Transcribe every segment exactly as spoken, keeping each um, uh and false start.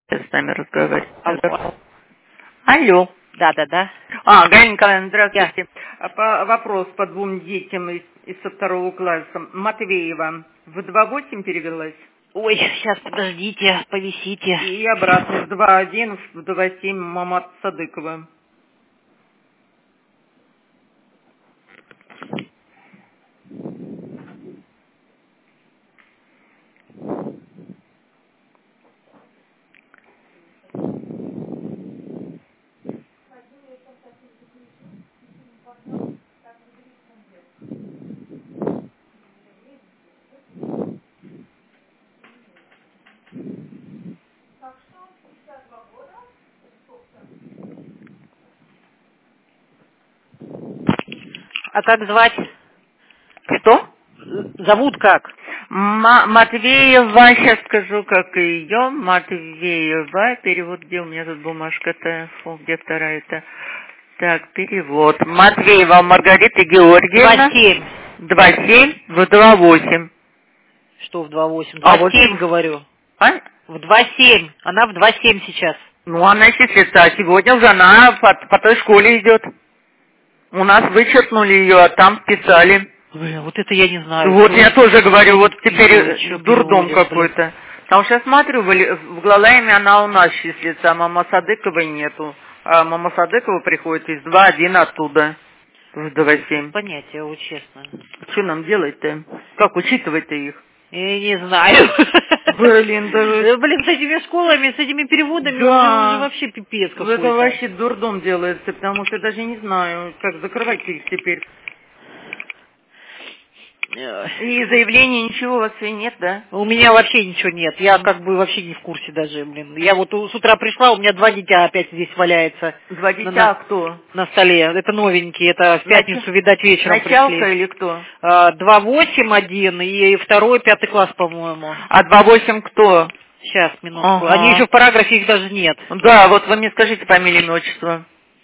с нами разговаривать. Алло. Алло. Да, да, да. А, Галина Николаевна, здравствуйте. Я. По, вопрос по двум детям из, из со второго класса. Матвеева в два восемь перевелась? Ой, сейчас подождите, повисите. И обратно в два один, в два семь Мамат Садыкова. А как звать? Что? Зовут как? Ма- Матвеева, сейчас скажу, как ее. Матвеева, перевод, где у меня тут бумажка-то, Фу, где вторая-то? Так, перевод. Матвеева Маргарита Георгиевна. два семь. два семь в два восемь. Что в два восемь? А два семь вот- говорю. А? В два семь. Она в два семь сейчас. Ну, она числится, а сегодня уже она по, по той школе идет. У нас вычеркнули ее, а там вписали. Блин, вот это я не знаю. Вот Что я это? тоже говорю, вот Чё теперь переводишь, дурдом блин? какой-то. Потому что я смотрю, в, Ли- в Глалайме она у нас числится, а Мама Садыковой нету. А Мама Садыкова приходит из два один оттуда, в два семь. Понятия, вот честно. Что нам делать-то? Как учитывать-то их? Я не знаю. Блин, да вы- Да, блин, с этими школами, с этими переводами Да. уже, уже вообще пипец Это какой-то. вообще дурдом делается, потому что я даже не знаю, как закрывать их теперь. И заявления ничего у вас и нет, да? У меня вообще ничего нет. Я как бы вообще не в курсе даже, блин. Я вот у- с утра пришла, у меня два дитя опять здесь валяется. Два на- дитя, на, кто? на столе. Это новенькие, это в пятницу, видать, вечером Началка пришли. или кто? А, два восемь один и второй, пятый класс, по-моему. А два восемь кто? Сейчас, минутку. Ага. Они еще в параграфе, их даже нет. Да, вот вы мне скажите фамилию, имя, отчество.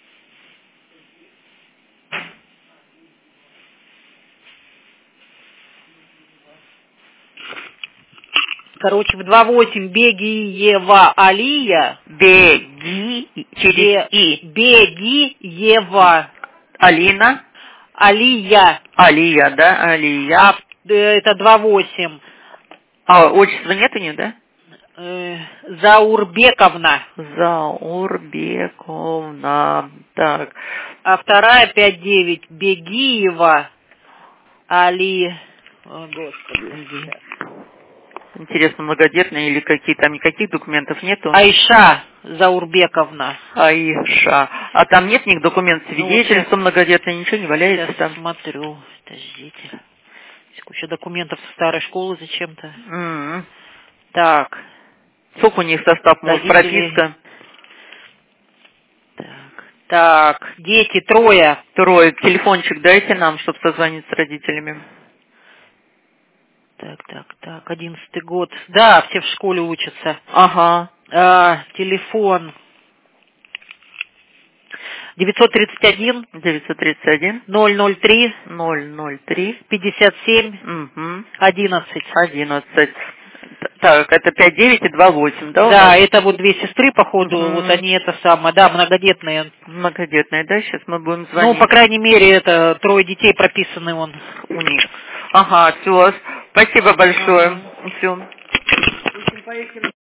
Короче, в два восемь Бегиева Алия. Беги через Бе- И. Бегиева Алина. Алия. Алия, да? Алия. А, э, это два восемь. А отчества нету, не, да? Э, Заурбековна. Заурбековна. Так. А вторая пять девять Бегиева Али. О, Господи. Сейчас. Интересно, многодетные или какие там никаких документов нету? Айша Заурбековна. Аиша. А там нет никаких документов, Ну, свидетельства многодетные, ничего не валяется Сейчас там? смотрю. Подождите. Здесь куча документов со старой школы зачем-то. М-м. Так. Сколько у них состав, может, Родители. прописка? Так. Так. Дети трое. Трое. Телефончик дайте нам, чтобы созвонить с родителями. Так, так, так. Одиннадцатый год. Да, все в школе учатся. Ага. А, телефон. девятьсот тридцать один. девятьсот тридцать один. ноль ноль три. ноль ноль три. пятьдесят семь. Угу. одиннадцать. одиннадцать. Так, это пять девять и два восемь, да? у Да, нас? это вот две сестры, походу, Мгм. вот они это самое, да, многодетные. Многодетные, да? Сейчас мы будем звонить. Ну, по крайней мере, это трое детей прописаны он. У них. Ага, все. Спасибо большое. Ага. Все.